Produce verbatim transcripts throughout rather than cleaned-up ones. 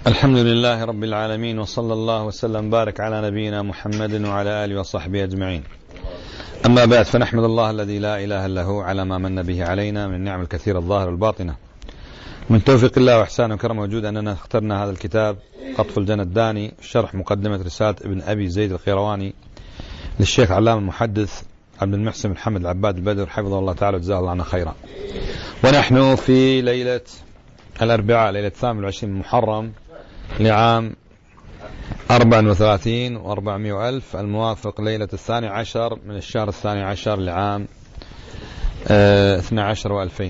الحمد لله رب العالمين، وصلى الله وسلم بارك على نبينا محمد وعلى آله وصحبه أجمعين. أما بعد، فنحمد الله الذي لا إله إلا هو على ما من به علينا من النعم الكثيرة الظاهرة والباطنة. من توفيق الله وإحسانه وكرمه وجود أننا اخترنا هذا الكتاب قطف الجنة الداني، شرح مقدمة رسالة ابن أبي زيد القيرواني للشيخ علام المحدث عبد المحسن محمد العباد البدر حفظه الله تعالى وجزاه الله عنا خيرا. ونحن في ليلة الأربعاء، ليلة الثامن والعشرين من محرم لعام أربع وثلاثين وأربعمائة وألف، الموافق ليلة الثاني عشر من الشهر الثاني عشر لعام اه اثنى عشر وألفين.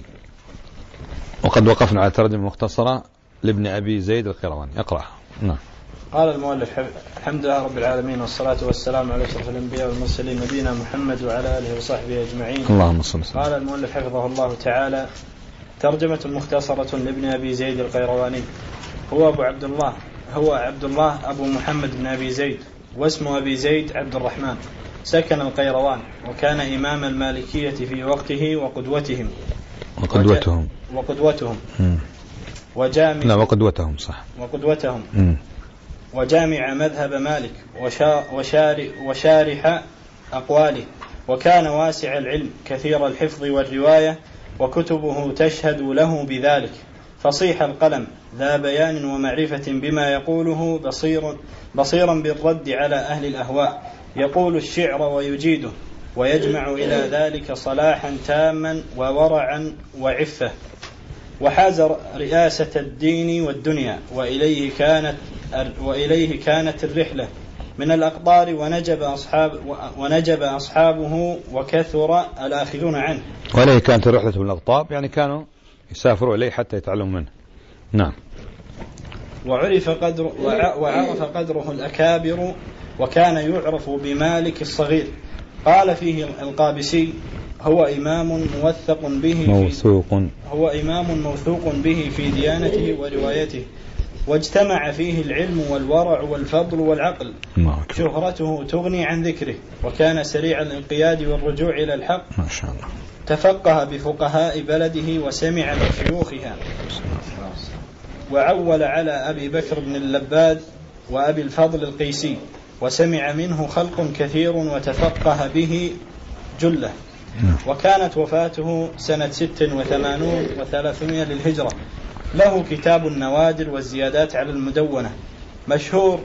وقد وقفنا على ترجمة مختصرة لابن أبي زيد القيرواني. اقرأ. نعم. قال المؤلف: الحمد لله رب العالمين، والصلاة والسلام على أشرف الأنبياء والمرسلين نبينا محمد وعلى آله وصحبه أجمعين. اللهم صل وسلم. قال المؤلف حفظه الله تعالى: ترجمة مختصرة لابن أبي زيد القيرواني. هو أبو عبد الله هو عبد الله أبو محمد بن أبي زيد، واسم أبي زيد عبد الرحمن، سكن القيروان، وكان إمام المالكية في وقته وقدوتهم وقدوتهم وقدوتهم وجامع لا وقدوتهم صح وقدوتهم م. وجامع مذهب مالك وشارح, وشارح أقواله، وكان واسع العلم كثير الحفظ والرواية، وكتبه تشهد له بذلك، فصيح القلم ذا بيان ومعرفة بما يقوله، بصير بصيرا بالرد على أهل الأهواء، يقول الشعر ويجيده، ويجمع إلى ذلك صلاحا تاما وورعا وعفة، وحاز رئاسة الدين والدنيا، وإليه كانت وإليه كانت الرحلة من الأقطار، ونجب أصحاب ونجب أصحابه وكثر الآخذون عنه. وإليه كانت الرحلة من الأقطار، يعني كانوا يسافروا إليه حتى يتعلموا منه. نعم. وعرف قدر وعرف قدره الأكابر، وكان يعرف بمالك الصغير. قال فيه القابسي: هو إمام موثق به موثوق هو إمام موثوق به في ديانته وروايته، واجتمع فيه العلم والورع والفضل والعقل، شهرته تغني عن ذكره، وكان سريع الانقياد والرجوع إلى الحق، ما شاء الله. تفقه بفقهاء بلده وسمع بشيوخها، وعول على أبي بكر بن اللباد وأبي الفضل القيسي، وسمع منه خلق كثير وتفقه به جلة. وكانت وفاته سنة ست وثمانون وثلاثمائة للهجرة. له كتاب النوادر والزيادات على المدونة مشهور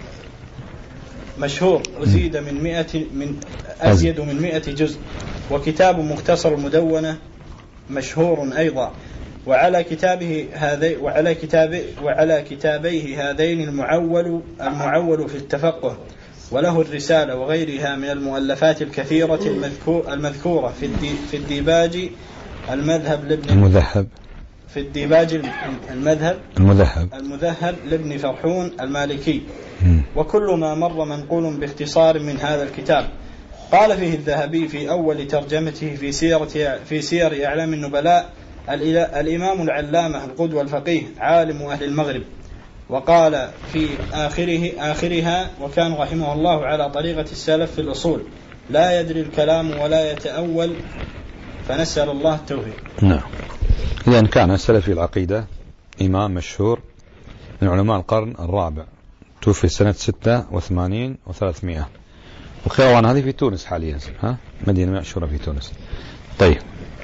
مشهور أزيد من مئة من أزيد من مئة جزء. وكتاب مختصر المدونة مشهور أيضا. وعلى كتابه هذي وعلى كتابه وعلى كتابيه هذين المعول المعول في التفقه. وله الرسالة وغيرها من المؤلفات الكثيرة المذكورة في في الديباج المذهب لابن المذهب في الديباج المذهب المذهب المذهب لابن فرحون المالكي. وكل ما مر منقول باختصار من هذا الكتاب. قال فيه الذهبي في أول ترجمته في سيرة في سير أعلام النبلاء: الإمام العلامة القدوة الفقيه عالم أهل المغرب. وقال في آخره آخرها: وكان رحمه الله على طريقة السلف في الأصول، لا يدري الكلام ولا يتأول، فنسأل الله التوفيق. نعم. إذن كان السلفي العقيدة، إمام مشهور من علماء القرن الرابع، توفي سنة ستة وثمانين وثلاثمائة. وقيروان هذه في تونس حاليا، ها مدينة مشهورة في تونس. طيب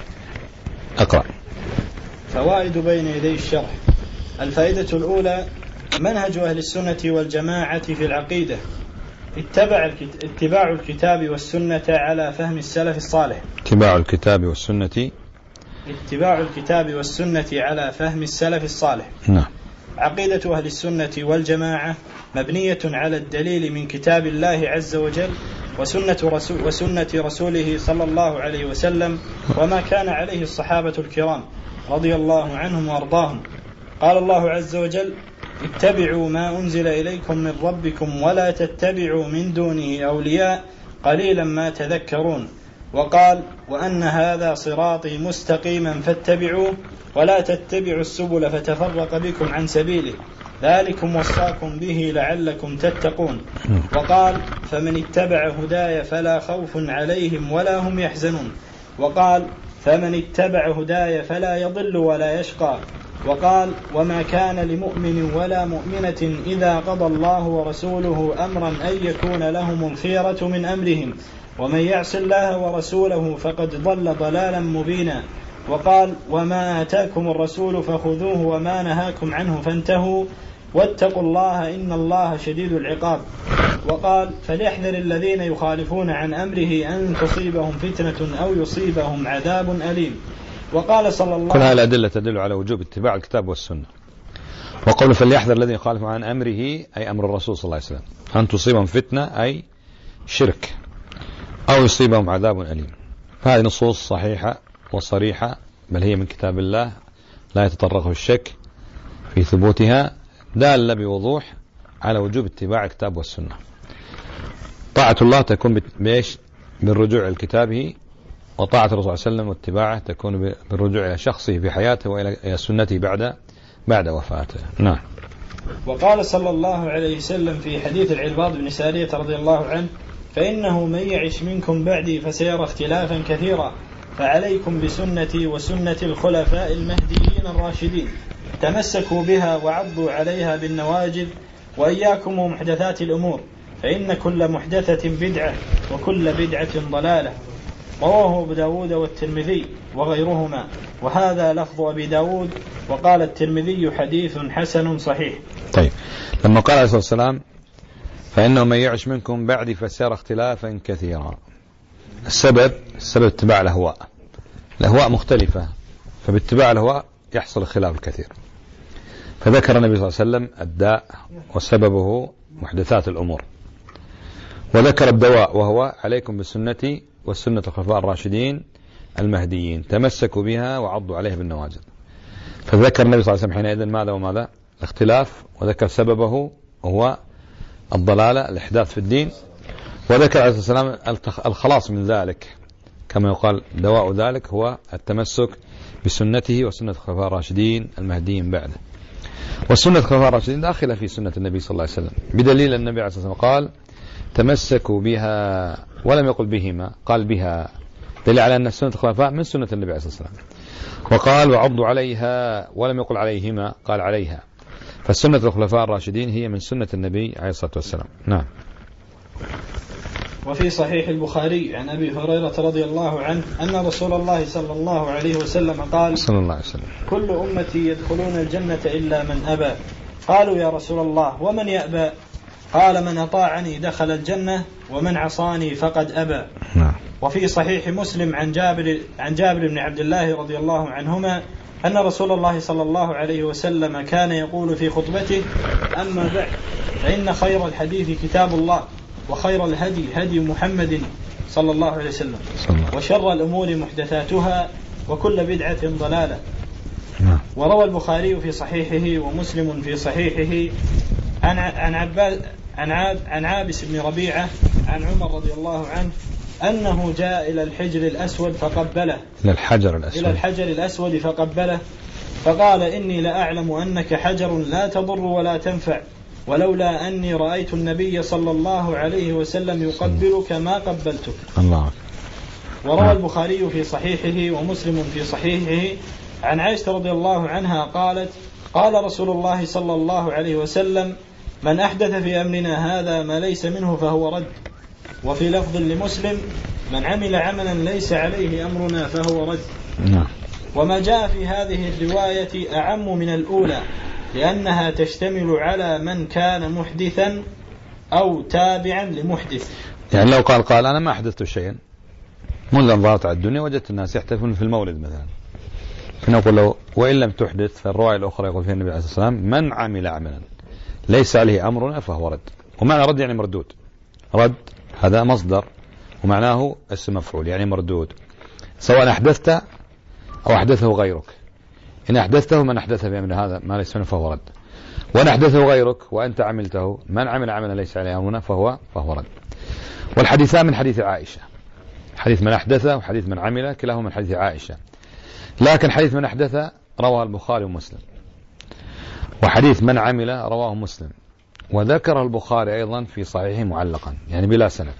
أقرأ. فوائد بين يدي الشرح. الفائدة الأولى: منهج أهل السنة والجماعة في العقيدة اتبع اتباع الكتاب والسنة على فهم السلف الصالح. اتباع الكتاب والسنة اتباع الكتاب والسنة على فهم السلف الصالح. نعم. عقيدة أهل السنة والجماعة مبنية على الدليل من كتاب الله عز وجل وسنة, رسول وسنة رسوله صلى الله عليه وسلم، وما كان عليه الصحابة الكرام رضي الله عنهم وارضاهم. قال الله عز وجل: اتبعوا ما أنزل إليكم من ربكم ولا تتبعوا من دونه أولياء قليلا ما تذكرون. وقال: وأن هذا صراطي مستقيما فاتبعوه ولا تتبعوا السبل فتفرق بكم عن سبيله ذلكم وصاكم به لعلكم تتقون. وقال: فمن اتبع هداي فلا خوف عليهم ولا هم يحزنون. وقال: فمن اتبع هداي فلا يضل ولا يشقى. وقال: وما كان لمؤمن ولا مؤمنة إذا قضى الله ورسوله أمرا أن يكون لهم الخيرة من أمرهم ومن يعص الله ورسوله فقد ضل ضلالا مبينا. وقال: وما آتاكم الرسول فخذوه وما نهاكم عنه فانتهوا واتقوا الله إن الله شديد العقاب. وقال: فليحذر الذين يخالفون عن أمره أن تصيبهم فتنة أو يصيبهم عذاب أليم. وقال صلى الله كل هذه الأدلة تدل على وجوب اتباع الكتاب والسنة. وقوله فليحذر الذين يخالفون عن أمره أي أمر الرسول صلى الله عليه وسلم أن تصيبهم فتنة أي شرك أو يصيبهم عذاب أليم. هذه نصوص صحيحة وصريحة، بل هي من كتاب الله لا يتطرقه الشك في ثبوتها، دالة بوضوح على وجوب اتباع الكتاب والسنة. طاعة الله تكون بإيش؟ بالرجوع إلى كتابه، وطاعة الرسول صلى الله عليه وسلم واتباعه تكون بالرجوع إلى شخصه في حياته وإلى سنته بعد بعد وفاته. نعم. وقال صلى الله عليه وسلم في حديث العرباض بن سارية رضي الله عنه: فإنه من يعش منكم بعدي فسيرى اختلافا كثيرا فعليكم بسنتي وسنة الخلفاء المهديين الراشدين تمسكوا بها وعضوا عليها بالنواجذ وإياكم ومحدثات الأمور فإن كل محدثة بدعة وكل بدعة ضلالة. رواه أبو داود والترمذي وغيرهما، وهذا لفظ أبي داود. وقال الترمذي: حديث حسن صحيح. طيب، لما قال عليه الصلاة والسلام فإنه من يعش منكم بعدي فسيرى اختلافا كثيرا، السبب السبب اتباع الأهواء. الأهواء مختلفة، فباتباع الأهواء يحصل الخلاف الكثير. فذكر النبي صلى الله عليه وسلم الداء وسببه محدثات الأمور، وذكر الدواء وهو عليكم بسنتي والسنة الخلفاء الراشدين المهديين تمسكوا بها وعضوا عليها بالنواجذ. فذكر النبي صلى الله عليه وسلم حينئذ ماذا وماذا؟ الاختلاف، وذكر سببه وهو الضلالة الإحداث في الدين، وذكر عليه الصلاة والسلام الخلاص من ذلك، كما يقال دواء ذلك هو التمسك بسنته وسنة الخلفاء الراشدين المهديين بعده. والسنة الخلفاء الراشدين داخلة في سنة النبي صلى الله عليه وسلم، بدليل النبي عليه الصلاة والسلام قال تمسكوا بها، ولم يقل بهما، قال بها، دليل على أن سنة الخلفاء من سنة النبي عليه الصلاة والسلام. وقال وعضوا عليها، ولم يقل عليهما، قال عليها. فالسنة الخلفاء الراشدين هي من سنة النبي عليه الصلاة والسلام. نعم. وفي صحيح البخاري عن أبي هريرة رضي الله عنه أن رسول الله صلى الله عليه وسلم قال: صلى الله عليه وسلم: كل أمتي يدخلون الجنة إلا من أبى. قالوا: يا رسول الله ومن يأبى؟ قال: من أطاعني دخل الجنة ومن عصاني فقد أبى. نعم. وفي صحيح مسلم عن جابر عن جابر بن عبد الله رضي الله عنهما أن رسول الله صلى الله عليه وسلم كان يقول في خطبته: أما بعد فإن خير الحديث كتاب الله وخير الهدي هدي محمد صلى الله عليه وسلم وشر الأمور محدثاتها وكل بدعة ضلالة. وروى البخاري في صحيحه ومسلم في صحيحه عن عن عباس عن عاب عن عابس بن ربيعة عن عمر رضي الله عنه أنه جاء إلى الحجر الأسود فقبله إلى الحجر الأسود إلى الحجر الأسود فقبله فقال: إني لأعلم أنك حجر لا تضر ولا تنفع، ولولا أني رأيت النبي صلى الله عليه وسلم يقبلك ما قبلتك. الله. وروى البخاري في صحيحه ومسلم في صحيحه عن عائشة رضي الله عنها قالت: قال رسول الله صلى الله عليه وسلم: من أحدث في أمرنا هذا ما ليس منه فهو رد. وفي لفظ لمسلم: من عمل عملا ليس عليه أمرنا فهو رد. نعم. وما جاء في هذه الرواية أعم من الأولى، لأنها تشتمل على من كان محدثا أو تابعا لمحدث. يعني لو قال قال أنا ما أحدثت شيئا منذ أن ظهرت على الدنيا وجدت الناس يحتفلون في المولد مثلا، فنقول له وإن لم تحدث، فالرواية الأخرى يقول فيها النبي عليه الصلاة والسلام: من عمل عملا ليس عليه أمرنا فهو رد. ومعنى رد يعني مردود. رد هذا مصدر ومعناه اسم مفعول، يعني مردود، سواء أحدثت أو أحدثه غيرك. إن أحدثته من أحدث بأمر هذا ما ليس منه فهو رد، وإن أحدثه غيرك وأنت عملته من عمل عملا ليس عليه أمرنا فهو فهو رد. والحديثان من حديث عائشة، حديث من أحدث وحديث من عمل كلاهما من حديث عائشة، لكن حديث من أحدث رواه البخاري ومسلم، وحديث من عمل رواه مسلم، وذكر البخاري أيضا في صحيحه معلقا، يعني بلا سند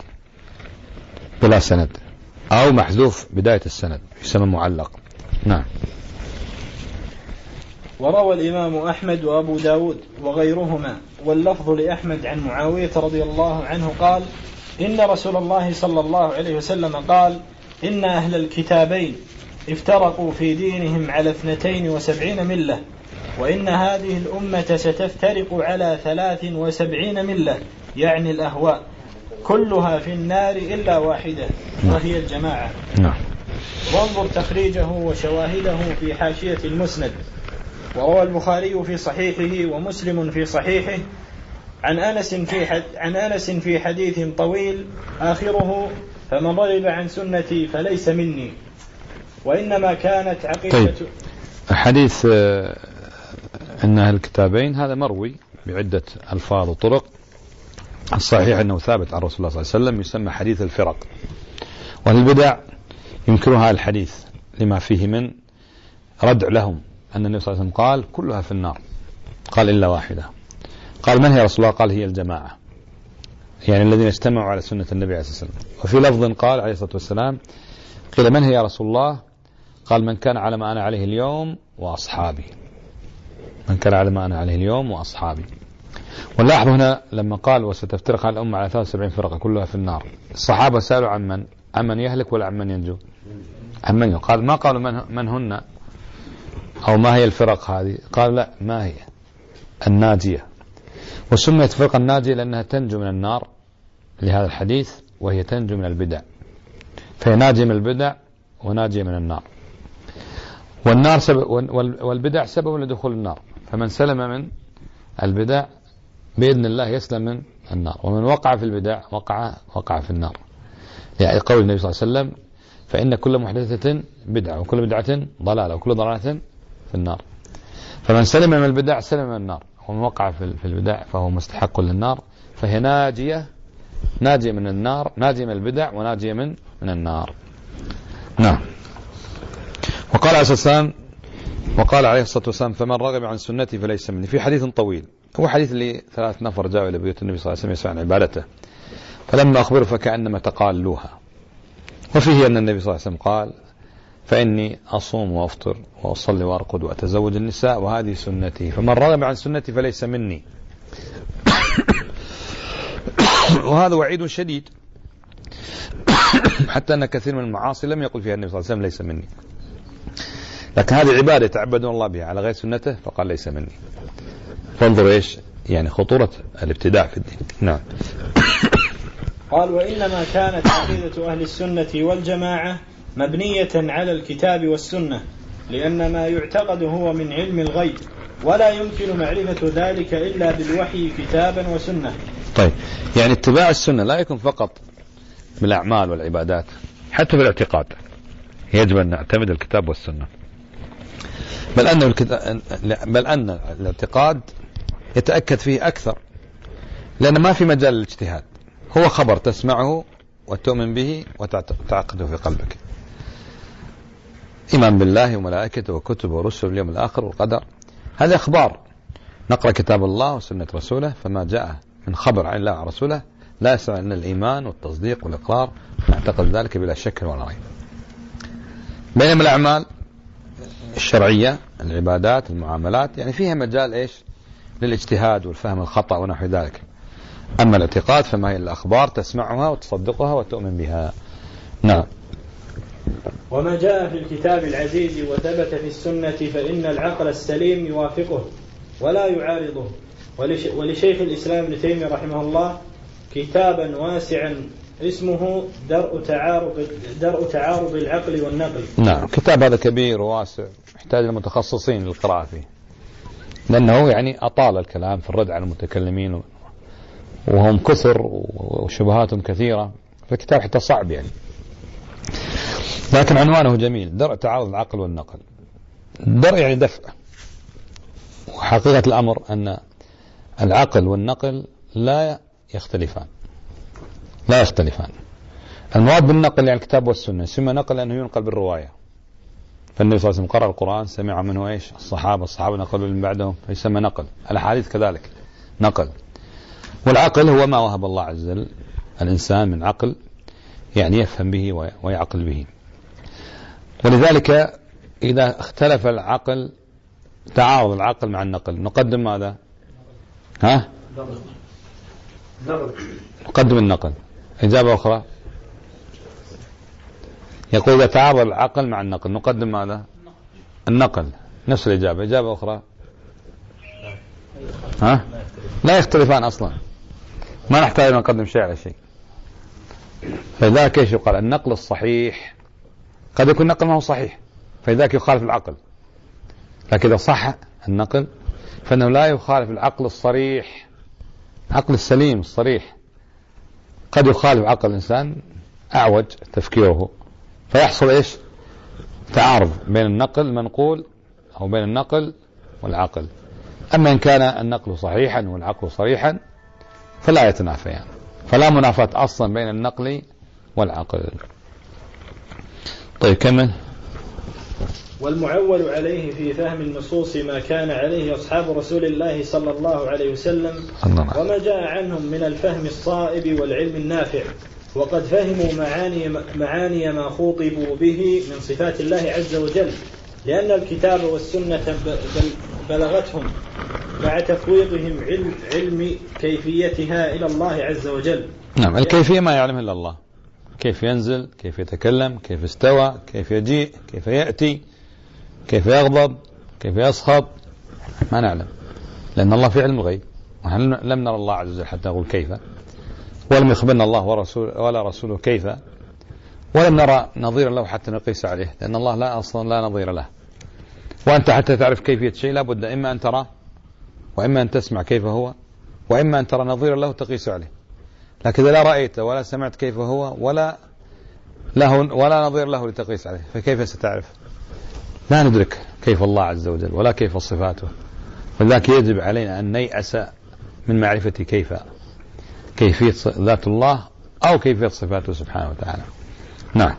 بلا سند أو محذوف بداية السند يسمى معلق. نعم. وروى الإمام أحمد وأبو داود وغيرهما واللفظ لأحمد عن معاوية رضي الله عنه قال إن رسول الله صلى الله عليه وسلم قال إن أهل الكتابين افترقوا في دينهم على اثنتين وسبعين ملة وإن هذه الأمة ستفترق على ثلاث وسبعين ملة يعني الأهواء كلها في النار إلا واحدة وهي الجماعة. وانظر تخريجه وشواهده في حاشية المسند. وروى البخاري في صحيحه ومسلم في صحيحه عن أنس في, حد عن أنس في حديث طويل آخره فمن رغب عن سنتي فليس مني. وإنما كانت عقيدة. طيب. حديث أن أهل الكتابين هذا مروي بعدة ألفاظ وطرق. الصحيح أنه ثابت عن رسول الله صلى الله عليه وسلم يسمى حديث الفرق. والبدع ينكرها الحديث لما فيه من ردع لهم أن النبي صلى الله عليه وسلم قال كلها في النار قال إلا واحدة. قال من هي رسول الله؟ قال هي الجماعة يعني الذين اجتمعوا على سنة النبي عليه الصلاة والسلام. وفي لفظ قال عليه الصلاة والسلام قيل من هي يا رسول الله؟ قال من كان على ما أنا عليه اليوم وأصحابي. من كان على ما أنا عليه اليوم وأصحابي. واللاحظ هنا لما قال وستفترق على الأمة على ثلاث وسبعين فرقة كلها في النار الصحابة سألوا عن من؟ عن من يهلك ولا عن من ينجو؟ عن من ينجو. قال ما قالوا من, من هن أو ما هي الفرق هذه؟ قال لا ما هي الناجية. وسميت فرقة الناجية لأنها تنجو من النار لهذا الحديث وهي تنجو من البدع فهي ناجية من البدع وناجية من النار. والنار سبب والبدع سبب لدخول النار فمن سلم من البدع بإذن الله يسلم من النار ومن وقع في البدع وقع وقع في النار يعني قول النبي صلى الله عليه وسلم فإن كل محدثة بدعة وكل بدعة ضلالة وكل ضلالة في النار. فمن سلم من البدع سلم من النار ومن وقع في البدع فهو مستحق للنار فهي ناجية ناجية من النار ناجية من البدع وناجية من من النار. نعم. وقال عليه الصلاة والسلام وقال عليه الصلاة والسلام فمن رغب عن سنتي فليس مني. في حديث طويل هو حديث اللي ثلاث نفر جاءوا إلى بيوت النبي صلى الله عليه وسلم يسعون عبادته فلما أخبروا فكأنما تقالوها. وفيه أن النبي صلى الله عليه وسلم قال فإني أصوم وأفطر وأصلي وأرقد وأتزوج النساء وهذه سنتي فمن رغب عن سنتي فليس مني. وهذا وعيد شديد حتى أن كثير من المعاصي لم يقل فيها النبي صلى الله عليه وسلم ليس مني لكن هذه عبادة يتعبدون الله بها على غير سنته فقال ليس مني. فانظر إيش يعني خطورة الابتداع في الدين. نعم. قال وإنما كانت عقيدة أهل السنة والجماعة مبنية على الكتاب والسنة لأن ما يعتقد هو من علم الغيب ولا يمكن معرفة ذلك إلا بالوحي كتابا وسنة. طيب يعني اتباع السنة لا يكون فقط بالأعمال والعبادات حتى بالاعتقاد يجب أن نعتمد الكتاب والسنة بل أن الكتاب بل أن الاعتقاد يتأكد فيه أكثر لأن ما في مجال للاجتهاد هو خبر تسمعه وتؤمن به وتعتقده في قلبك. إيمان بالله وملائكته وكتبه ورسله واليوم الآخر والقدر هذا أخبار. نقرأ كتاب الله وسنة رسوله فما جاء من خبر عن الله ورسوله لا يسمع أن الإيمان والتصديق والإقرار نعتقد ذلك بلا شك ولا ريب. بينما الأعمال الشرعية العبادات المعاملات يعني فيها مجال إيش للاجتهاد والفهم الخطأ ونحو ذلك. أما الاعتقاد فما هي الأخبار تسمعها وتصدقها وتؤمن بها. نعم. وما جاء في الكتاب العزيز وثبت في السنة فإن العقل السليم يوافقه ولا يعارضه. ولشيخ الإسلام ابن تيمية رحمه الله كتابا واسعا اسمه درء تعارض درء تعارض العقل والنقل. نعم. كتاب هذا كبير وواسع يحتاج للمتخصصين للقراءة فيه لأنه يعني أطال الكلام في الرد على المتكلمين وهم كثر وشبهاتهم كثيرة فالكتاب حتى صعب يعني لكن عنوانه جميل درء تعارض العقل والنقل. درء يعني دفع وحقيقة الأمر أن العقل والنقل لا يختلفان لا يختلفان. المراد بالنقل يعني الكتاب والسنة يسمى نقل لأنه ينقل بالرواية فالنبي صلى الله عليه وسلم قرأ القرآن سمع منه إيش الصحابة الصحابة نقلوا من بعدهم فيسمى نقل. الأحاديث كذلك نقل. والعقل هو ما وهب الله عز وجل الإنسان من عقل يعني يفهم به ويعقل به. ولذلك إذا اختلف العقل تعارض العقل مع النقل نقدم ماذا؟ ها؟ نقدم النقل. إجابة أخرى يقول إذا تعارض العقل مع النقل نقدم ماذا؟ النقل. نفس الإجابة. إجابة أخرى ها؟ لا يختلفان أصلا، ما نحتاج أن نقدم شيء على شيء. فلذلك ايش يقال؟ النقل الصحيح قد يكون النقل ما هو صحيح فلذلك يخالف العقل، لكن إذا صح النقل فإنه لا يخالف العقل الصريح، عقل السليم الصريح قد يخالف عقل الإنسان أعوج تفكيره، فيحصل إيش؟ تعارض بين النقل المنقول أو بين النقل والعقل. أما إن كان النقل صحيحا والعقل صريحا فلا يتنافيان، فلا منافاة أصلا بين النقل والعقل. طيب كمل. والمعول عليه في فهم النصوص ما كان عليه أصحاب رسول الله صلى الله عليه وسلم وما جاء عنهم من الفهم الصائب والعلم النافع، وقد فهموا معاني, معاني ما خوطبوا به من صفات الله عز وجل، لأن الكتاب والسنة بلغتهم مع تفويضهم علم, علم كيفيتها إلى الله عز وجل. نعم، الكيفية ما يعلمها إلا الله، كيف ينزل، كيف يتكلم، كيف استوى، كيف يجيء، كيف يأتي، كيف يغضب، كيف يسخط، ما نعلم، لأن الله في علم الغيب، ونحن لم نرى الله عز وجل حتى نقول كيف، ولم يخبرنا الله ورسول ولا رسوله كيف، ولم نرى نظير له حتى نقيس عليه، لأن الله لا أصلا لا نظير له. وأنت حتى تعرف كيفية شيء لابد إما أن ترى وإما أن تسمع كيف هو، وإما أن ترى نظير له تقيس عليه. لكن إذا لا رأيت ولا سمعت كيف هو ولا له ولا نظير له لتقيس عليه فكيف ستعرف؟ لا ندرك كيف الله عز وجل ولا كيف صفاته، فلذلك يجب علينا أن نيأس من معرفة كيف كيفية ذات الله أو كيفية صفاته سبحانه وتعالى. نعم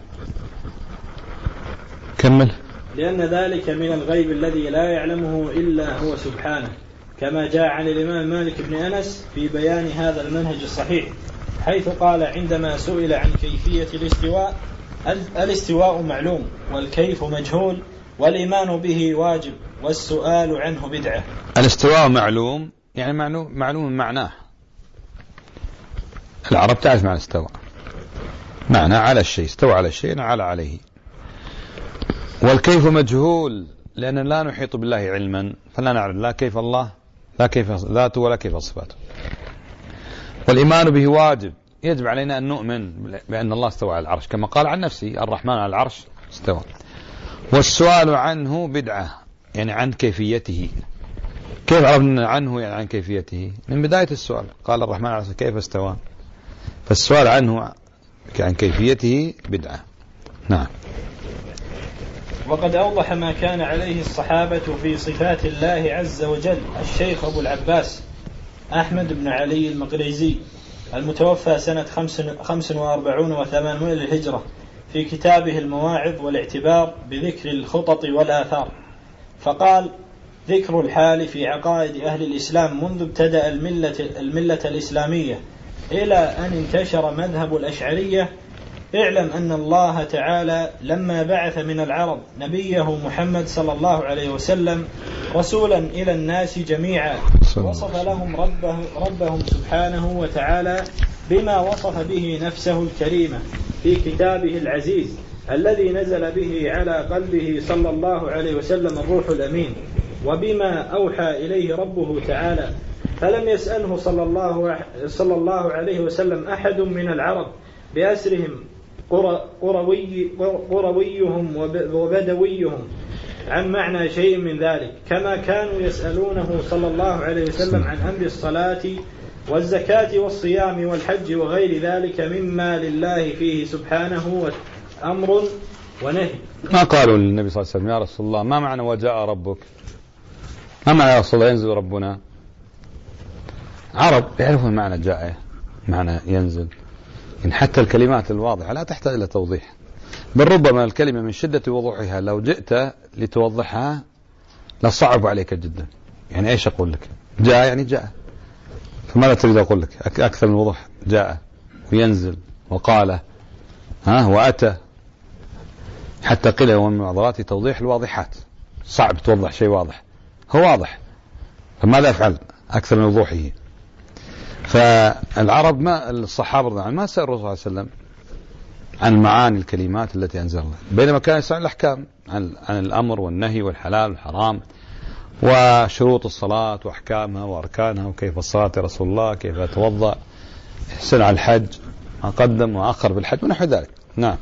كمل. لأن ذلك من الغيب الذي لا يعلمه إلا هو سبحانه، كما جاء عن الإمام مالك بن أنس في بيان هذا المنهج الصحيح، حيث قال عندما سئل عن كيفية الاستواء: الاستواء معلوم والكيف مجهول والإيمان به واجب والسؤال عنه بدعة. الاستواء معلوم يعني معلوم معلوم معناه، العرب تعرف معنى استوى، معنى على الشيء، استوى على الشيء على عليه. والكيف مجهول لأن لا نحيط بالله علما، فلا نعرف لا كيف الله لا كيف ذاته ولا كيف صفاته. والإيمان به واجب، يجب علينا أن نؤمن بأن الله استوى على العرش كما قال عن نفسه الرحمن على العرش استوى. والسؤال عنه بدعة يعني عن كيفيته. كيف عرفنا عنه يعني عن كيفيته؟ من بداية السؤال قال الرحمن على العرش كيف استوى، فالسؤال عنه عن كيفيته بدعة. نعم. وقد أوضح ما كان عليه الصحابة في صفات الله عز وجل الشيخ أبو العباس أحمد بن علي المقريزي المتوفى سنة خمس وأربعون وثمانمائة للهجرة في كتابه المواعظ والاعتبار بذكر الخطط والآثار، فقال: ذكر الحال في عقائد أهل الإسلام منذ ابتدأ الملة, الملة الإسلامية إلى أن انتشر مذهب الأشعرية. اعلم أن الله تعالى لما بعث من العرب نبيه محمد صلى الله عليه وسلم رسولا إلى الناس جميعا، وصف لهم ربه ربهم سبحانه وتعالى بما وصف به نفسه الكريمة في كتابه العزيز الذي نزل به على قلبه صلى الله عليه وسلم الروح الأمين، وبما أوحى إليه ربه تعالى. فلم يسأله صلى الله, صلى الله عليه وسلم أحد من العرب بأسرهم قروي قرويهم وبدويهم عن معنى شيء من ذلك، كما كانوا يسألونه صلى الله عليه وسلم عن أمر الصلاة والزكاة والصيام والحج وغير ذلك مما لله فيه سبحانه أمر ونهي. ما قالوا للنبي صلى الله عليه وسلم: يا رسول الله ما معنى وجاء ربك؟ ما معنى يا رسول الله ينزل ربنا؟ عرب يعرفون معنى جاء، معنى ينزل، إن حتى الكلمات الواضحة لا تحتاج إلى توضيح، بل ربما الكلمة من شدة وضوحها لو جئت لتوضحها لصعب عليك جدا. يعني إيش أقول لك؟ جاء يعني جاء، فماذا تريد أقول لك أكثر من وضوح؟ جاء وينزل وقال ها وأتى، حتى قيل ومن معضلات توضيح الواضحات، صعب توضح شيء واضح، هو واضح، فماذا أفعل أكثر من وضوحه؟ فالعرب ما الصحابة رضي الله عنهم ما سألوا الرسول صلى الله عليه وسلم عن معاني الكلمات التي أنزل الله، بينما كان يسأل الأحكام عن, عن الأمر والنهي والحلال والحرام وشروط الصلاة وأحكامها وأركانها وكيف الصلاة يا رسول الله، كيف أتوضأ، يسأل عن الحج ما قدم وأخر بالحج ونحو ذلك. نعم.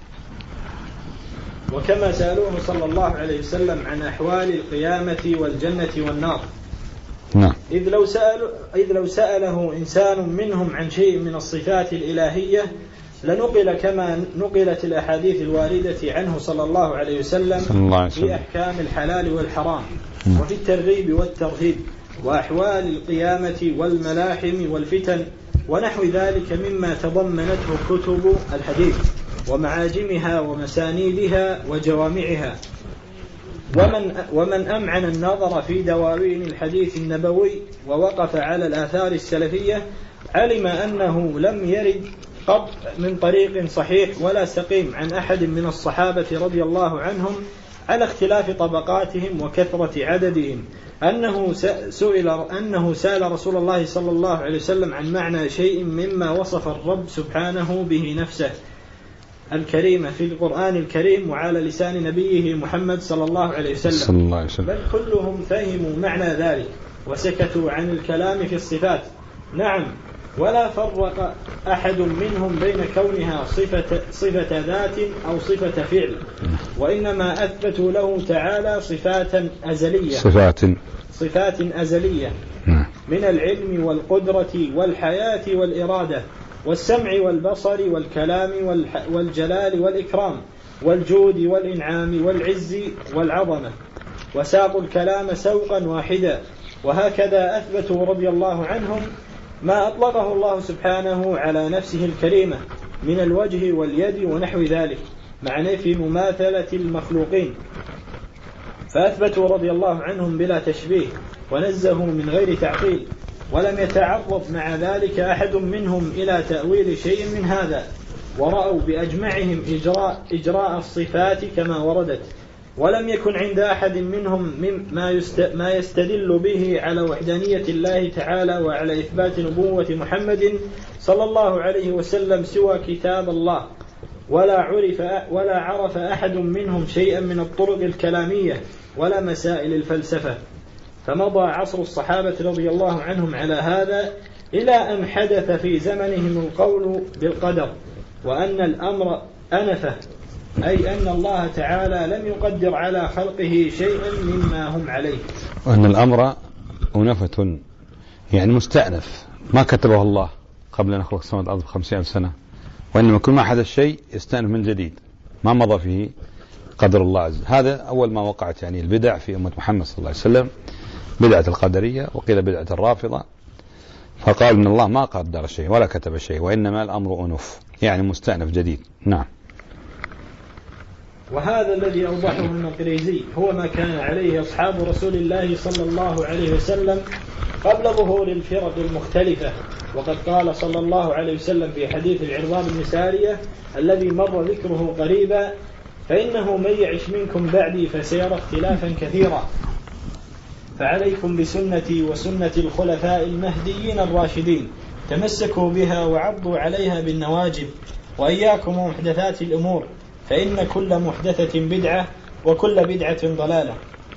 وكما سألوه صلى الله عليه وسلم عن أحوال القيامة والجنة والنار. نعم. إذ لو سأل إذ لو سأله إنسان منهم عن شيء من الصفات الإلهية لنقل كما نقلت الأحاديث الواردة عنه صلى الله عليه وسلم في أحكام الحلال والحرام وفي الترغيب والترهيب وأحوال القيامة والملاحم والفتن ونحو ذلك مما تضمنته كتب الحديث ومعاجمها ومسانيدها وجوامعها. ومن, ومن أمعن النظر في دواوين الحديث النبوي ووقف على الآثار السلفية علم أنه لم يرد قط من طريق صحيح ولا سقيم عن أحد من الصحابة رضي الله عنهم على اختلاف طبقاتهم وكثرة عددهم أنه سئل أنه سأل رسول الله صلى الله عليه وسلم عن معنى شيء مما وصف الرب سبحانه به نفسه الكريمة في القرآن الكريم وعلى لسان نبيه محمد صلى الله عليه وسلم، بل كلهم فهموا معنى ذلك وسكتوا عن الكلام في الصفات. نعم، ولا فرق أحد منهم بين كونها صفة, صفة ذات أو صفة فعل، وإنما أثبتوا له تعالى صفات أزلية صفات, صفات أزلية من العلم والقدرة والحياة والإرادة والسمع والبصر والكلام والجلال والإكرام والجود والإنعام والعز والعظمة، وساقوا الكلام سوقا واحدا. وهكذا أثبتوا رضي الله عنهم ما أطلقه الله سبحانه على نفسه الكريمة من الوجه واليد ونحو ذلك مع نفي مماثلة المخلوقين، فأثبتوا رضي الله عنهم بلا تشبيه ونزهوا من غير تعطيل، ولم يتعرض مع ذلك أحد منهم إلى تأويل شيء من هذا، ورأوا بأجمعهم إجراء, إجراء الصفات كما وردت، ولم يكن عند أحد منهم ما يستدل به على وحدانية الله تعالى وعلى إثبات نبوة محمد صلى الله عليه وسلم سوى كتاب الله، ولا عرف, ولا عرف أحد منهم شيئا من الطرق الكلامية ولا مسائل الفلسفة. فمضى عصر الصحابة رضي الله عنهم على هذا إلى أن حدث في زمنهم القول بالقدر، وأن الأمر أنفه، أي أن الله تعالى لم يقدر على خلقه شيئا مما هم عليه، وأن الأمر أنفة يعني مستأنف ما كتبه الله قبل أن يخلق السماوات والأرض بخمسين ألف سنة، وإنما كل ما حدث شيء يستأنف من جديد ما مضى فيه قدر الله عز وجل. هذا أول ما وقعت يعني البدع في أمة محمد صلى الله عليه وسلم، بدعة القدرية وقيل بدعة الرافضة، فقال إن الله ما قدر شيء ولا كتب شيء وإنما الأمر أنف يعني مستأنف جديد. نعم. وهذا الذي أوضحه المقريزي هو ما كان عليه أصحاب رسول الله صلى الله عليه وسلم قبل ظهور الفرق المختلفة، وقد قال صلى الله عليه وسلم في حديث العرباض بن سارية الذي مر ذكره قريبا: فإنه من يعش منكم بعدي فسيرى اختلافا كثيرا، فعليكم بسنتي وسنة الخلفاء المهديين الراشدين، تمسكوا بها وعضوا عليها بالنواجذ، وإياكم ومحدثات الأمور، فإن كل محدثة بدعة وكل بدعة ضلالة.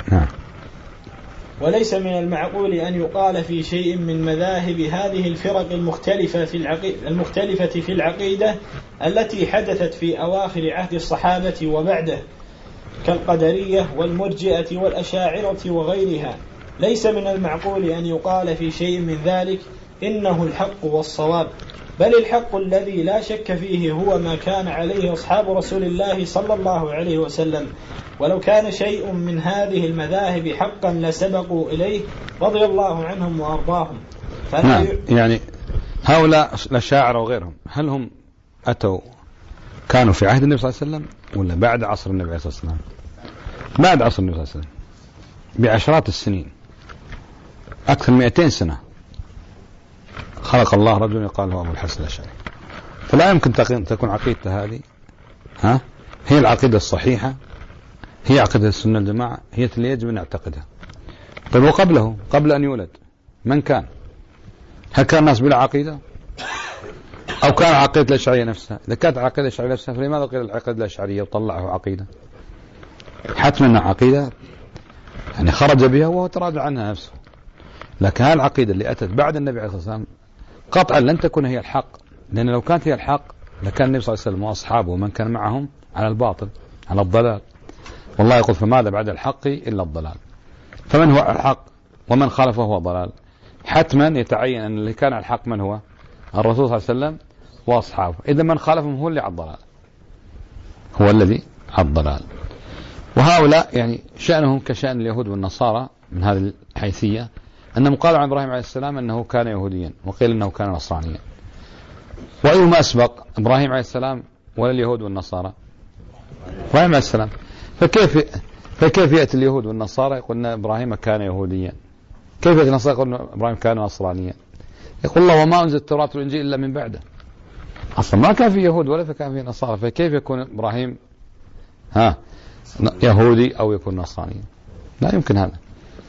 وليس من المعقول أن يقال في شيء من مذاهب هذه الفرق المختلفة في العقيدة, المختلفة في العقيدة التي حدثت في أواخر عهد الصحابة وبعده كالقدرية والمرجئة والأشاعرة وغيرها، ليس من المعقول أن يقال في شيء من ذلك إنه الحق والصواب، بل الحق الذي لا شك فيه هو ما كان عليه أصحاب رسول الله صلى الله عليه وسلم، ولو كان شيء من هذه المذاهب حقا لسبقوا إليه رضي الله عنهم وأرضاهم. نعم، يعني هؤلاء الأشاعرة وغيرهم هل هم أتوا كانوا في عهد النبي صلى الله عليه وسلم ولا بعد عصر النبي صلى الله عليه وسلم؟ بعد عصر النبي صلى الله عليه وسلم بعشرات السنين، أكثر من مئتين سنة خلق الله رجل يقال له أبو الحسن الأشعري. فلا يمكن تكون عقيدة هذه ها هي العقيدة الصحيحة، هي عقيدة السنة الجماعة، هي اللي يجب أن نعتقدها. طيب وقبله قبل أن يولد من كان؟ هل كان الناس بلا عقيدة أو كان عقيدة الأشعرية نفسها؟ إذا كانت عقيدة الأشعرية نفسها فلماذا قيل العقيدة الأشعرية وطلعه عقيدة؟ حتما أنها عقيدة يعني خرج بها وهو تراجع عنها نفسه. لكن هذه العقيدة اللي أتت بعد النبي عليه الصلاة والسلام قطعا لن تكون هي الحق، لأن لو كانت هي الحق لكان النبي صلى الله عليه وسلم وأصحابه ومن كان معهم على الباطل على الضلال. والله يقول فماذا بعد الحق إلا الضلال. فمن هو الحق ومن خالفه هو ضلال. حتما يتعين أن اللي كان على الحق من هو؟ الرسول صلى الله عليه وسلم وأصحابه. إذا من خالفهم هو اللي على الضلال، هو الذي على الضلال. وهؤلاء يعني شأنهم كشأن اليهود والنصارى من هذه الحيثية، أنهم قالوا عن إبراهيم عليه السلام أنه كان يهوديا وقيل أنه كان نصرانيا. وأيهما أسبق إبراهيم عليه السلام ولا اليهود والنصارى؟ إبراهيم عليه السلام. فكيف فكيف يأتي اليهود والنصارى يقولون إبراهيم كان يهوديا؟ كيف يأتي النصارى يقولون إبراهيم كان نصرانيا؟ يقول الله وما أنزل التوراة والإنجيل إلا من بعده. أصلا ما كان في يهود ولا كان في نصارى، فكيف يكون إبراهيم ها يهودي أو يكون نصرانيا؟ لا يمكن هذا.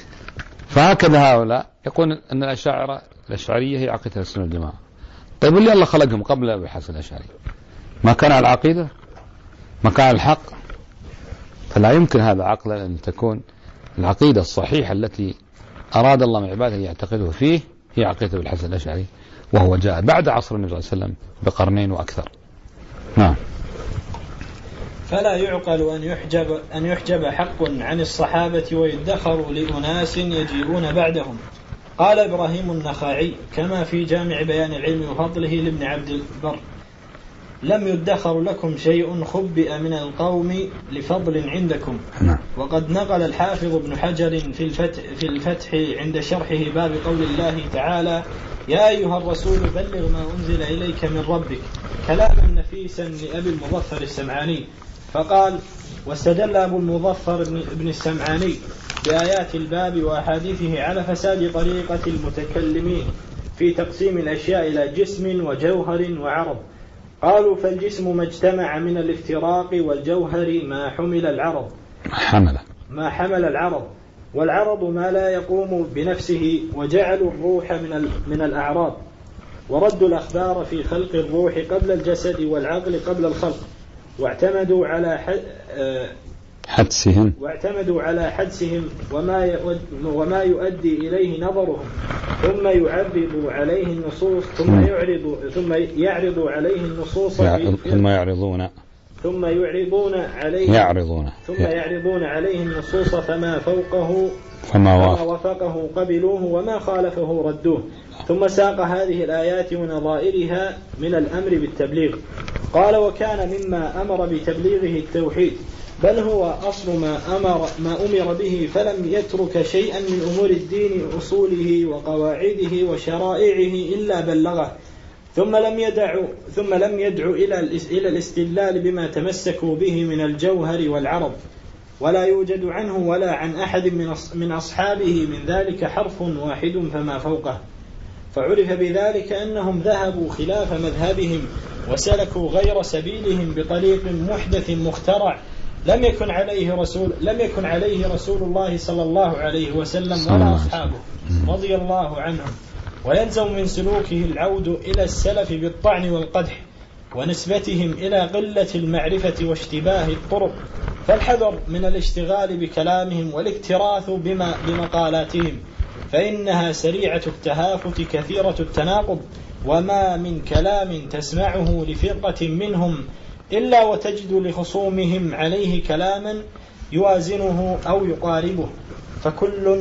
فهكذا هؤلاء يقول أن الأشاعرة الأشعرية هي عقيدة السنة والجماعة. طيب اللي الله خلقهم قبل أبي الحسن الأشعري ما كان على العقيدة؟ ما كان على الحق؟ فلا يمكن هذا عقلا أن تكون العقيدة الصحيحة التي أراد الله من عباده يعتقده فيه هي عقيدة أبي الحسن الأشعري، وهو جاء بعد عصر النبي صلى الله عليه وسلم بقرنين وأكثر. نعم. فلا يعقل أن يحجب أن يحجب حق عن الصحابة ويدخر لأناس يجيئون بعدهم. قال إبراهيم النخعي كما في جامع بيان العلم وفضله لابن عبد البر: لم يدخر لكم شيء خبئ من القوم لفضل عندكم. وقد نقل الحافظ ابن حجر في الفتح, في الفتح عند شرحه باب قول الله تعالى: يا أيها الرسول بلغ ما أنزل إليك من ربك، كلاما نفيسا لأبي المظفر السمعاني. فقال: واستدل أبو المظفر بن السمعاني بآيات الباب وأحاديثه على فساد طريقة المتكلمين في تقسيم الأشياء إلى جسم وجوهر وعرض. قالوا: فالجسم ما اجتمع من الافتراق، والجوهر ما حمل العرض حمل ما حمل العرض والعرض ما لا يقوم بنفسه، وجعلوا الروح من من الأعراض، وردوا الأخبار في خلق الروح قبل الجسد والعقل قبل الخلق، واعتمدوا على حدسهم واعتمدوا على حدسهم وما وما يؤدي إليه نظرهم، ثم يعرض عليه النصوص ثم يعرض ثم يعرض عليه النصوص ثم يعرضون ثم يعرضون عليه يعرضون ثم يعرضون عليه النصوص فما فوقه فما وفقه قبلوه وما خالفه ردوه. ثم ساق هذه الآيات ونظائرها من الأمر بالتبليغ. قال: وكان مما أمر بتبليغه التوحيد، بل هو أصل ما أمر ما أمر به، فلم يترك شيئا من أمور الدين أصوله وقواعده وشرائعه إلا بلغه، ثم لم يدع ثم لم يدع إلى إلى الاستدلال بما تمسكوا به من الجوهر والعرض، ولا يوجد عنه ولا عن أحد من من أصحابه من ذلك حرف واحد فما فوقه. فعرف بذلك أنهم ذهبوا خلاف مذهبهم وسلكوا غير سبيلهم بطريق محدث مخترع لم يكن عليه رسول لم يكن عليه رسول الله صلى الله عليه وسلم ولا أصحابه رضي الله عنهم. ويلزم من سلوكه العود إلى السلف بالطعن والقدح، ونسبتهم إلى قلة المعرفة واشتباه الطرق، فالحذر من الاشتغال بكلامهم والاكتراث بما بمقالاتهم، فإنها سريعة التهافت كثيرة التناقض، وما من كلام تسمعه لفرقة منهم إلا وتجد لخصومهم عليه كلاما يوازنه أو يقاربه، فكل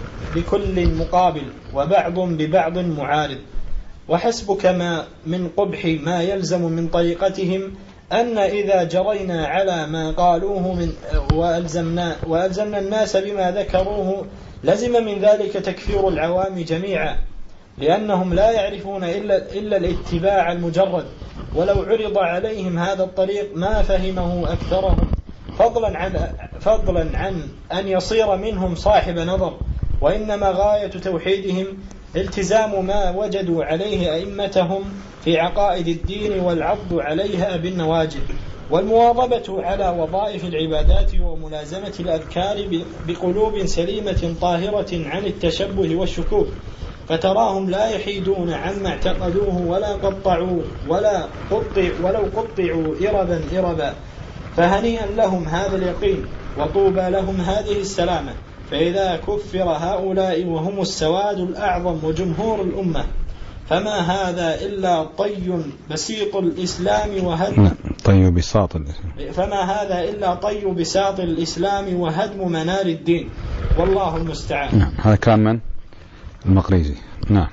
بكل مقابل وبعض ببعض معارض. وحسبك ما من قبح ما يلزم من طريقتهم أن إذا جرينا على ما قالوه من وألزمنا, وألزمنا الناس بما ذكروه لزم من ذلك تكفير العوام جميعا، لأنهم لا يعرفون إلا, إلا الاتباع المجرد، ولو عرض عليهم هذا الطريق ما فهمه أكثرهم، فضلا عن, فضلا عن أن يصير منهم صاحب نظر. وإنما غاية توحيدهم التزام ما وجدوا عليه أئمتهم في عقائد الدين والعض عليها بالنواجذ، والمواظبة على وظائف العبادات وملازمة الأذكار بقلوب سليمة طاهرة عن التشبه والشكوك، فتراهم لا يحيدون عما اعتقدوه ولا قطعوا ولا قطع ولو قطعوا إربا إربا. فهنيئا لهم هذا اليقين، وطوبى لهم هذه السلامة. فإذا كفر هؤلاء وهم السواد الأعظم وجمهور الأمة، فما هذا إلا طي بسيط الإسلام وهدم طي بساط الإسلام فما هذا إلا طي بساط الإسلام وهدم منار الدين، والله المستعان. نعم. هذا كان من المقريزي. نعم.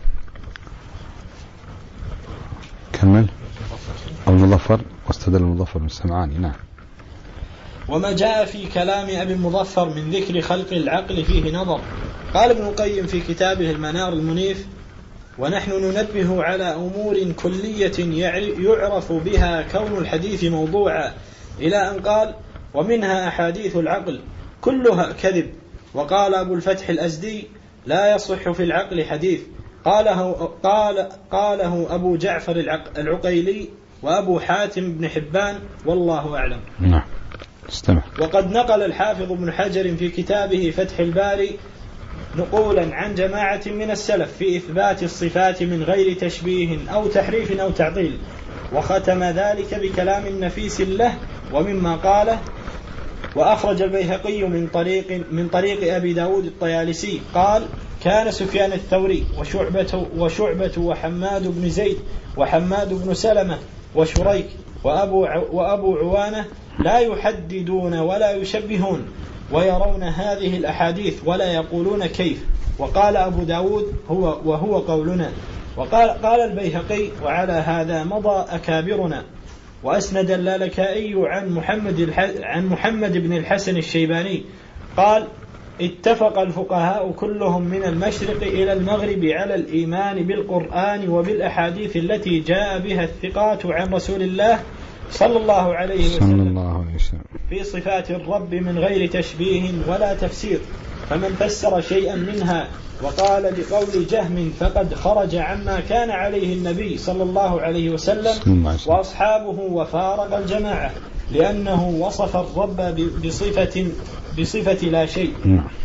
كمل. المظفر واستدل المظفر من السمعاني. نعم. وما جاء في كلام أبي المظفر من ذكر خلق العقل فيه نظر. قال ابن القيم في كتابه المنار المنيف: ونحن ننبه على أمور كلية يعرف بها كون الحديث موضوعا، إلى أن قال: ومنها أحاديث العقل كلها كذب. وقال أبو الفتح الأزدي: لا يصح في العقل حديث. قاله, قال قاله أبو جعفر العقيلي وأبو حاتم بن حبان، والله أعلم. نعم. استمع. وقد نقل الحافظ ابن حجر في كتابه فتح الباري نقولا عن جماعة من السلف في إثبات الصفات من غير تشبيه أو تحريف أو تعطيل، وختم ذلك بكلام نفيس له ومما قاله. وأخرج البيهقي من طريق من طريق أبي داود الطيالسي قال: كان سفيان الثوري وشعبة وشعبة وحماد بن زيد وحماد بن سلمة وشريك وأبو وأبو عوانة لا يحددون ولا يشبهون، ويرون هذه الأحاديث ولا يقولون كيف. وقال أبو داود: هو وهو قولنا. وقال قال البيهقي: وعلى هذا مضى أكابرنا. وأسند اللالكائي عن محمد عن محمد بن الحسن الشيباني قال: اتفق الفقهاء كلهم من المشرق إلى المغرب على الإيمان بالقرآن وبالأحاديث التي جاء بها الثقات عن رسول الله صلى الله عليه وسلم في صفات الرب من غير تشبيه ولا تفسير. فمن فسر شيئا منها وقال بقول جهم فقد خرج عما كان عليه النبي صلى الله عليه وسلم وأصحابه وفارق الجماعة، لأنه وصف الرب بصفة, بصفة لا شيء.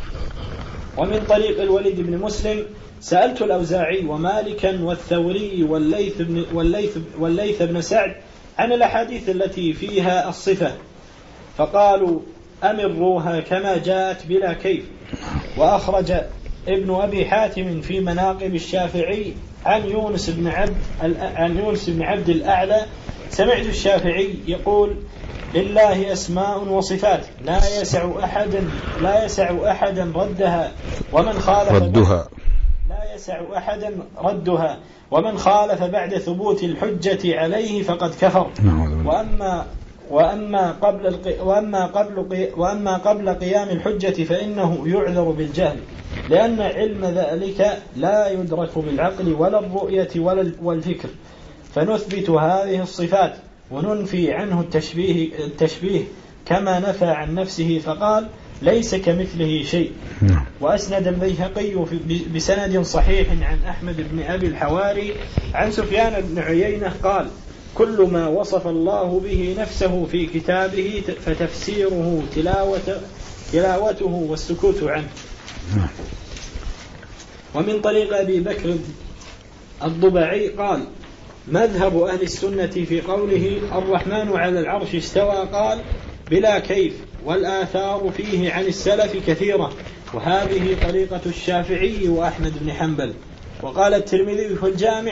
ومن طريق الوليد بن مسلم: سألت الأوزاعي ومالكا والثوري والليث بن, والليث, والليث بن سعد عن الأحاديث التي فيها الصفة، فقالوا: أمروها كما جاءت بلا كيف. وأخرج ابن أبي حاتم في مناقب الشافعي عن يونس بن عبد عن يونس بن عبد الأعلى: سمعت الشافعي يقول: لله أسماء وصفات لا يسع أحدا لا يسع أحدا ردها ومن خالف ردها لا يسع أحدا ردها ومن خالف بعد ثبوت الحجة عليه فقد كفر. وأما وأما قبل وأما قبل وأما قبل قيام الحجة فإنه يعذر بالجهل، لأن علم ذلك لا يدرك بالعقل ولا الرؤية ولا والفكر. فنثبت هذه الصفات وننفي عنه التشبيه, التشبيه كما نفى عن نفسه فقال: ليس كمثله شيء. وأسند البيهقي بسند صحيح عن أحمد بن أبي الحواري عن سفيان بن عيينة قال: كل ما وصف الله به نفسه في كتابه فتفسيره تلاوة تلاوته والسكوت عنه. ومن طريق أبي بكر الضبعي قال: مذهب أهل السنة في قوله الرحمن على العرش استوى قال: بلا كيف، والآثار فيه عن السلف كثيرة، وهذه طريقة الشافعي وأحمد بن حنبل. وقال الترمذي في الجامع: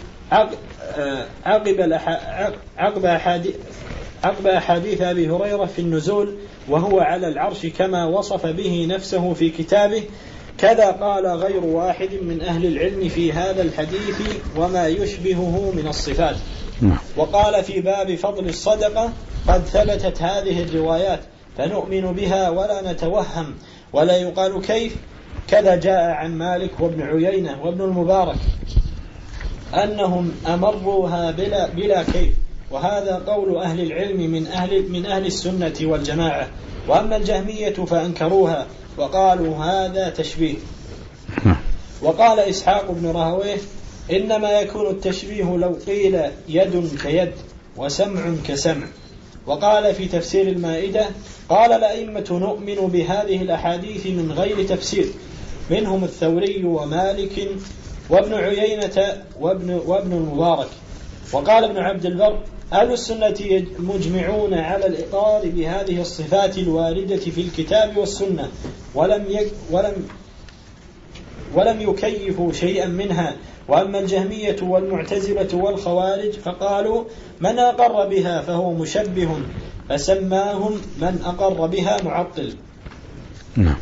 عقب عقب أحاديث عقب أحاديث أبي هريرة في النزول وهو على العرش كما وصف به نفسه في كتابه، كذا قال غير واحد من أهل العلم في هذا الحديث وما يشبهه من الصفات. وقال في باب فضل الصدقة: قد ثبتت هذه الروايات فنؤمن بها ولا نتوهم ولا يقال كيف. كذا جاء عن مالك وابن عيينة وابن المبارك أنهم أمروها بلا, بلا كيف، وهذا قول أهل العلم من أهل, من أهل السنة والجماعة. وأما الجهمية فأنكروها وقالوا هذا تشبيه. وقال إسحاق بن راهويه إنما يكون التشبيه لو قيل يد كيد وسمع كسمع. وقال في تفسير المائدة قال الأئمة نؤمن بهذه الأحاديث من غير تفسير، منهم الثوري ومالك وابن عيينة وابن, وابن المبارك. وقال ابن عبد البر أهل السنة مجمعون على الإقرار بهذه الصفات الواردة في الكتاب والسنة ولم يك ولم ولم يكيفوا شيئا منها. وأما الجهمية والمعتزلة والخوارج فقالوا من أقر بها فهو مشبه، فسماهم من أقر بها معطل. نعم.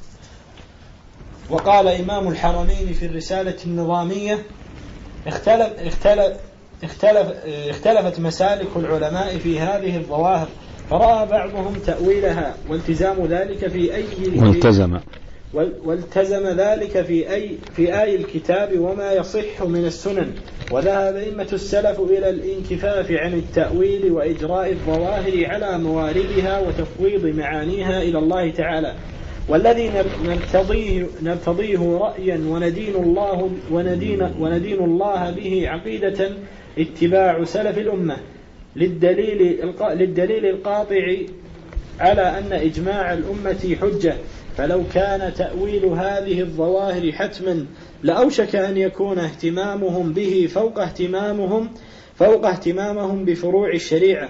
وقال إمام الحرمين في الرسالة النظامية اختلف اختلف اختلف اختلفت مسالك العلماء في هذه الظواهر، فرأى بعضهم تأويلها والتزام ذلك في أي والتزم والتزم ذلك في أي في آي الكتاب وما يصح من السنن. وذهب أئمة السلف إلى الانكفاف عن التأويل وإجراء الظواهر على مواردها وتفويض معانيها إلى الله تعالى. والذي نرتضيه, نرتضيه رأيا وندين الله, وندين, وندين الله به عقيدة اتباع سلف الأمة للدليل, للدليل القاطع على أن إجماع الأمة حجة. فلو كان تأويل هذه الظواهر حتما لأوشك أن يكون اهتمامهم به فوق اهتمامهم فوق اهتمامهم بفروع الشريعة.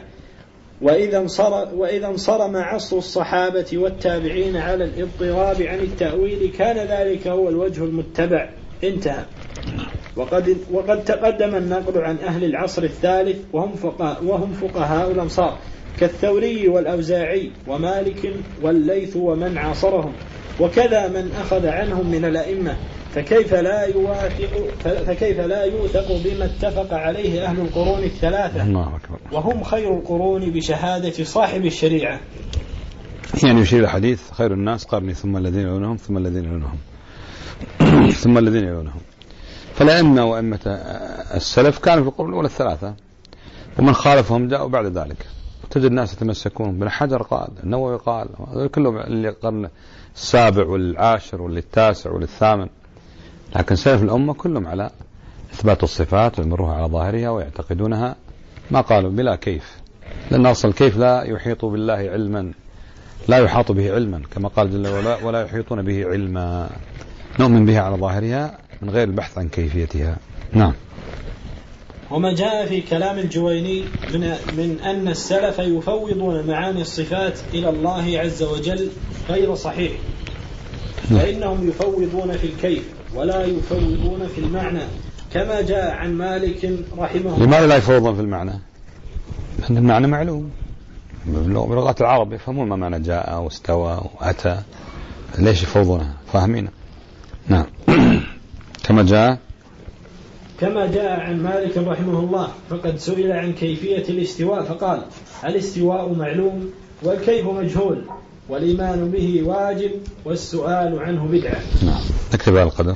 وإذا انصرم عصر الصحابة والتابعين على الاضطراب عن التأويل كان ذلك هو الوجه المتبع. انتهى. وقد, وقد تقدم النقل عن أهل العصر الثالث وهم فقهاء, وهم فقهاء الأمصار كالثوري والأوزاعي ومالك والليث ومن عاصرهم، وكذا من أخذ عنهم من الأئمة. فكيف لا يوافق فكيف لا يوثق بما اتفق عليه أهل القرون الثلاثة وهم خير القرون بشهادة صاحب الشريعة. يعني يشير الحديث خير الناس قرني ثم الذين يلونهم ثم الذين يلونهم ثم الذين يلونهم. فالأئمة وأئمة السلف كانوا في القرون الأولى الثلاثة، ومن خالفهم جاءوا بعد ذلك. تجد الناس يتمسكون بن حجر قال، النووي قال، كلهم اللي قرن السابع والعاشر والتاسع والثامن. لكن سلف الأمة كلهم على إثبات الصفات ويمروها على ظاهرها ويعتقدونها ما قالوا بلا كيف، لأن أصل الكيف لا يحيط بالله علما، لا يحاط به علما كما قال جل وعلا ولا يحيطون به علما. نؤمن بها على ظاهرها من غير البحث عن كيفيتها. نعم. وما جاء في كلام الجويني من, من أن السلف يفوضون معاني الصفات إلى الله عز وجل غير صحيح، فإنهم يفوضون في الكيف ولا يفوضون في المعنى كما جاء عن مالك رحمه الله. لماذا لا يفوضون في المعنى؟ لأن المعنى معلوم بلغة العرب، يفهمون ما معنى جاء واستوى وأتى، ليش يفوضونها؟ فاهمين. نعم. كما جاء كما جاء عن مالك رحمه الله فقد سئل عن كيفية الاستواء فقال الاستواء معلوم والكيف مجهول والإيمان به واجب والسؤال عنه بدعة. نعم. نكتب على القدر.